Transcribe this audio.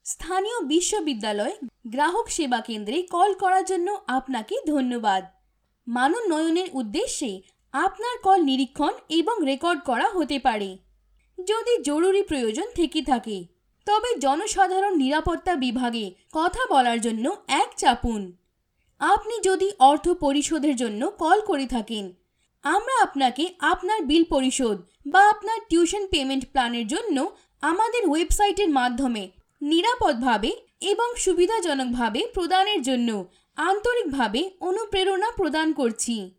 স্থানীয় বিশ্ববিদ্যালয় গ্রাহক সেবা কেন্দ্রে কল করার জন্য আপনাকে ধন্যবাদ। মানোন্নয়নের উদ্দেশ্যে আপনার কল নিরীক্ষণ এবং রেকর্ড করা হতে পারে। যদি জরুরি প্রয়োজন থেকে থাকে তবে জনসাধারণ নিরাপত্তা বিভাগে কথা বলার জন্য 1 চাপুন। আপনি যদি অর্থ পরিশোধের জন্য কল করে থাকেন, আমরা আপনাকে আপনার বিল পরিশোধ বা আপনার টিউশন পেমেন্ট প্ল্যানের জন্য আমাদের ওয়েবসাইটের মাধ্যমে নিরাপদভাবে এবং সুবিধাজনকভাবে প্রদানের জন্য আন্তরিকভাবে অনুপ্রেরণা প্রদান করছি।